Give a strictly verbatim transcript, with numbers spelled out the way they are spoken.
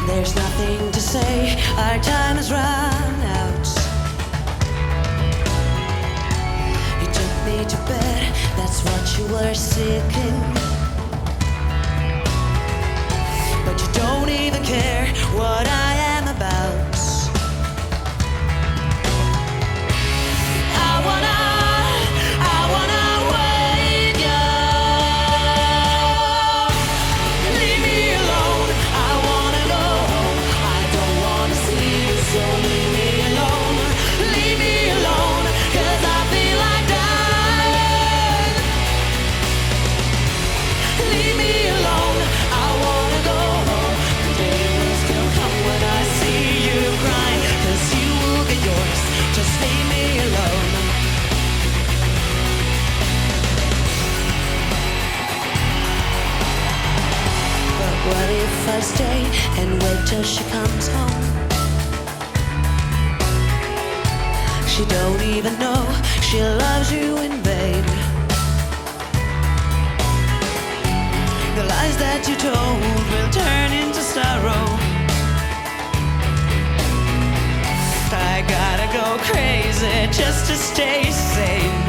There's nothing to say, our time has run out. You took me to bed, that's what you were seeking. But you don't even care what I am about. I wanna, I wanna wake you. Leave me alone, I wanna go home. I don't wanna see you, so leave me alone. Leave me alone, 'cause I feel like dying. Leave me alone, I wanna go home. The day will still come when I see you crying, 'cause you will get yours, just leave me alone. But what if I stay and wait till she comes home? She don't even know she loves you in vain. The lies that you told will turn into sorrow. I gotta go crazy just to stay sane.